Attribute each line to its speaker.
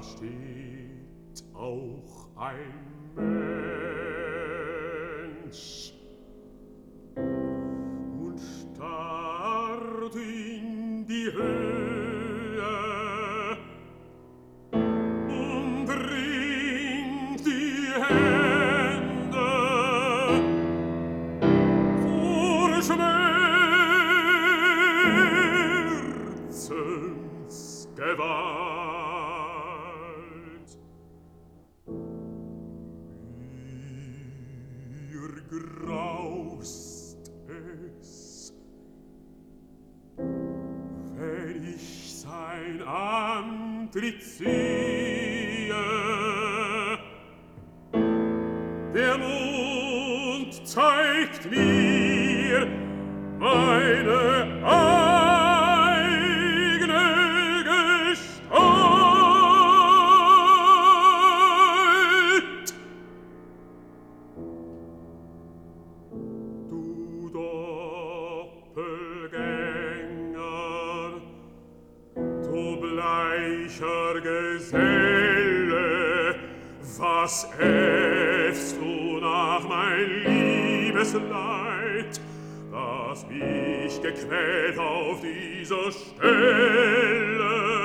Speaker 1: steht auch ein Mensch und starrt in die Höhe und ringt die Hände vor Schmerzensgewalt. Mir graust es, wenn ich sein Antlitz sehe. Der Mond zeigt mir meine eigene Gestalt. Du Doppelgänger, du bleicher Geselle, was äffst du nach mein Liebesleid, das mich gequält auf dieser Stelle?